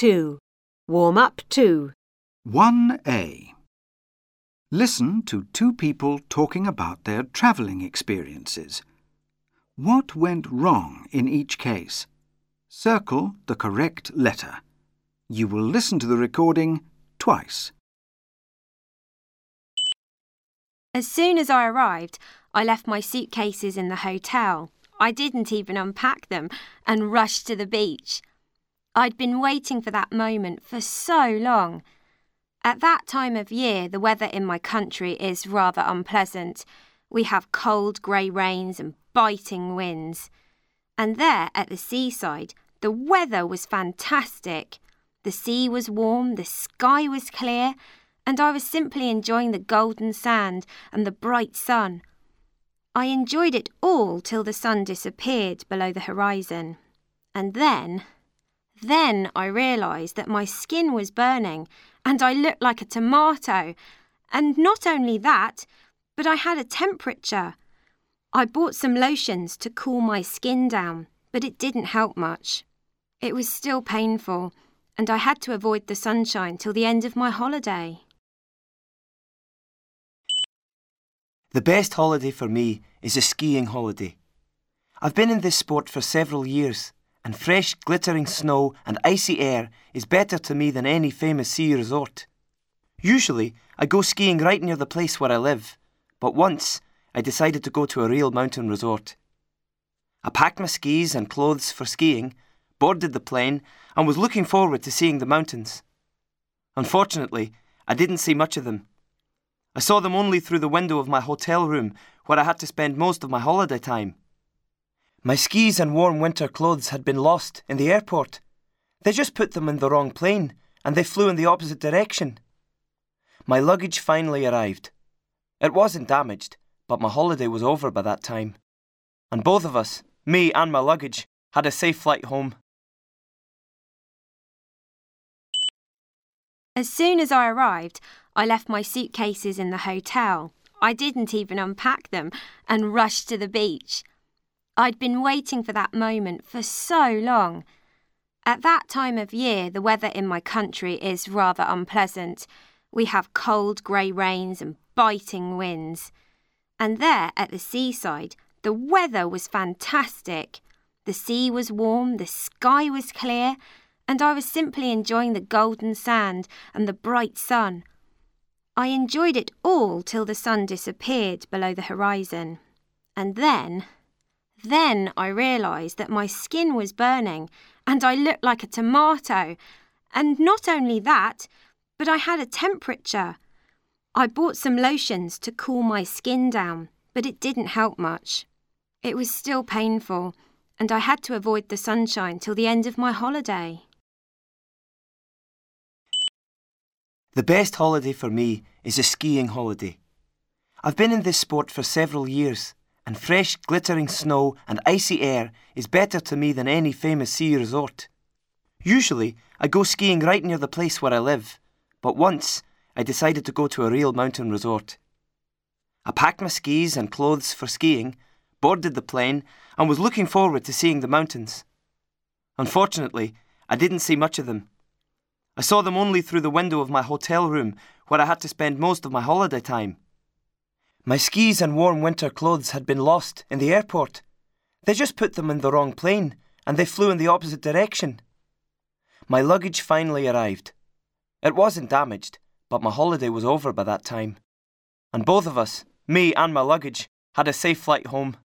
2. Warm up 2. 1A. Listen to two people talking about their travelling experiences. What went wrong in each case? Circle the correct letter. You will listen to the recording twice. As soon as I arrived, I left my suitcases in the hotel. I didn't even unpack them and rushed to the beach. I'd been waiting for that moment for so long. At that time of year, the weather in my country is rather unpleasant. We have cold grey rains and biting winds. And there, at the seaside, the weather was fantastic. The sea was warm, the sky was clear, and I was simply enjoying the golden sand and the bright sun. I enjoyed it all till the sun disappeared below the horizon. And then I realised that my skin was burning and I looked like a tomato. And not only that, but I had a temperature. I bought some lotions to cool my skin down, but it didn't help much. It was still painful, and I had to avoid the sunshine till the end of my holiday. The best holiday for me is a skiing holiday. I've been in this sport for several years, and fresh, glittering snow and icy air is better to me than any famous sea resort. Usually, I go skiing right near the place where I live, but once I decided to go to a real mountain resort. I packed my skis and clothes for skiing, boarded the plane, and was looking forward to seeing the mountains. Unfortunately, I didn't see much of them. I saw them only through the window of my hotel room, where I had to spend most of my holiday time. My skis and warm winter clothes had been lost in the airport. They just put them in the wrong plane, and they flew in the opposite direction. My luggage finally arrived. It wasn't damaged, but my holiday was over by that time. And both of us, me and my luggage, had a safe flight home. As soon as I arrived, I left my suitcases in the hotel. I didn't even unpack them and rushed to the beach. I'd been waiting for that moment for so long. At that time of year, the weather in my country is rather unpleasant. We have cold grey rains and biting winds. And there, at the seaside, the weather was fantastic. The sea was warm, the sky was clear, and I was simply enjoying the golden sand and the bright sun. I enjoyed it all till the sun disappeared below the horizon. And then I realised that my skin was burning and I looked like a tomato. And not only that, but I had a temperature. I bought some lotions to cool my skin down, but it didn't help much. It was still painful, and I had to avoid the sunshine till the end of my holiday. The best holiday for me is a skiing holiday. I've been in this sport for several years, and fresh, glittering snow and icy air is better to me than any famous sea resort. Usually, I go skiing right near the place where I live, but once I decided to go to a real mountain resort. I packed my skis and clothes for skiing, boarded the plane, and was looking forward to seeing the mountains. Unfortunately, I didn't see much of them. I saw them only through the window of my hotel room, where I had to spend most of my holiday time. My skis and warm winter clothes had been lost in the airport. They just put them in the wrong plane, and they flew in the opposite direction. My luggage finally arrived. It wasn't damaged, but my holiday was over by that time. And both of us, me and my luggage, had a safe flight home.